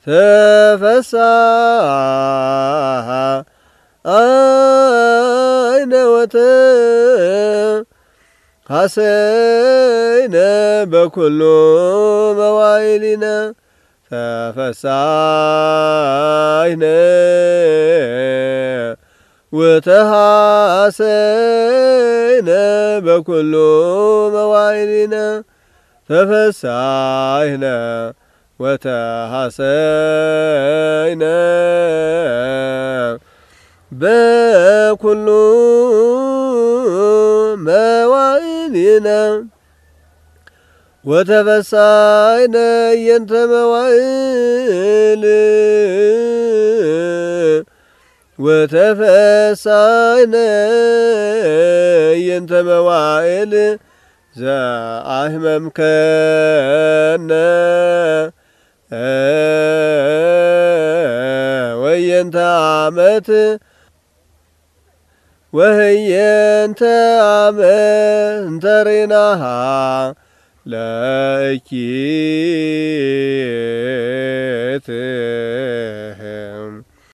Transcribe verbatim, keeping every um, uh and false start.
ተፈሳህ አይነ ወተሐሰይነ በኩሉ መዋዕሊነ ተፈሳይነ ወተሐሰይነ በኩሉ መዋዕሊነ ተፈሳይነ ወተሐሰይነ በኩሉ መዋዕሊነ ወተፈሳይነ የንተ መዋዕል ወተፈሳይነ የንተ መዋዕል ዘአህመምከነ ወየንተ ዓመት ወህየንተ ዓመት እንተሬናሃ ለኪ